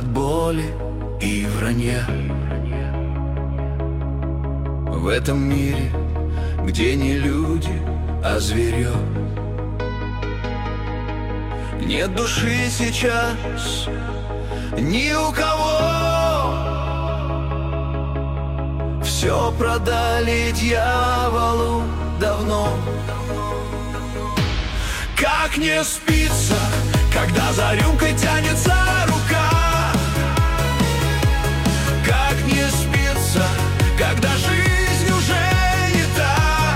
от боли и вранья. В этом мире, где не люди, а зверье, нет души сейчас ни у кого. Все продали дьяволу давно. Как не спится, когда за рюмкой тянется рука? Как не спится, когда жизнь уже не та?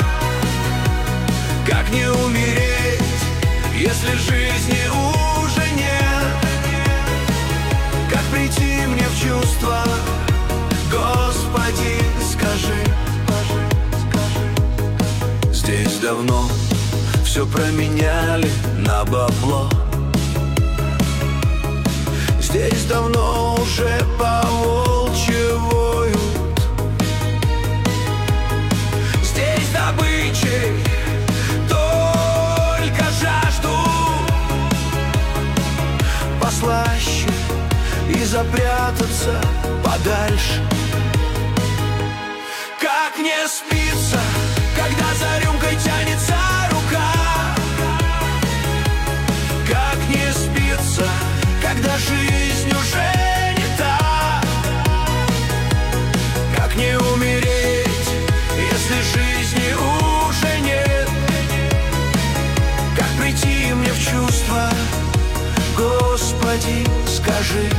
Как не умереть, если жизни уже нет? Как прийти мне в чувство? Господи, скажи. Здесь давно все променяли на бабло. Здесь давно уже по-волчьи воют. Здесь добычей только жаждут послаще и запрятаться подальше. Как не спится, когда за рюмкой тянется рука? Как не спится, когда жизнь уже не та? Как не умереть, если жизни уже нет? Как прийти мне в чувство? Господи, скажи.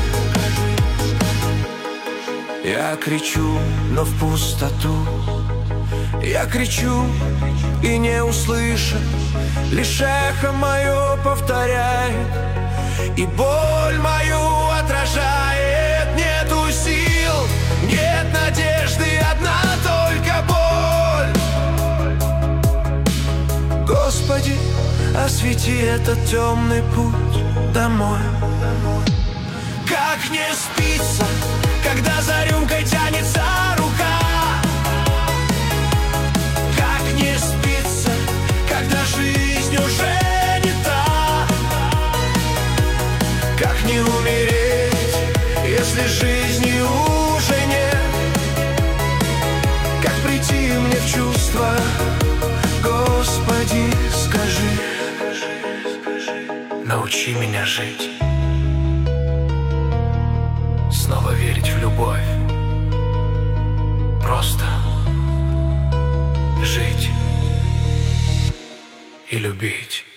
Я кричу, но в пустоту. Я кричу и не услышат, лишь эхо мое повторяет, и боль мою отражает. Нету сил, нет надежды, одна только боль. Господи, освети этот темный путь домой. Как не спится, когда за рюмкой тянется рука? Как не спится, когда жизнь уже не та? Как не умереть, если жизни уже нет? Как прийти мне в чувство? Господи, скажи. Научи меня жить, снова верить в любовь. Просто жить и любить.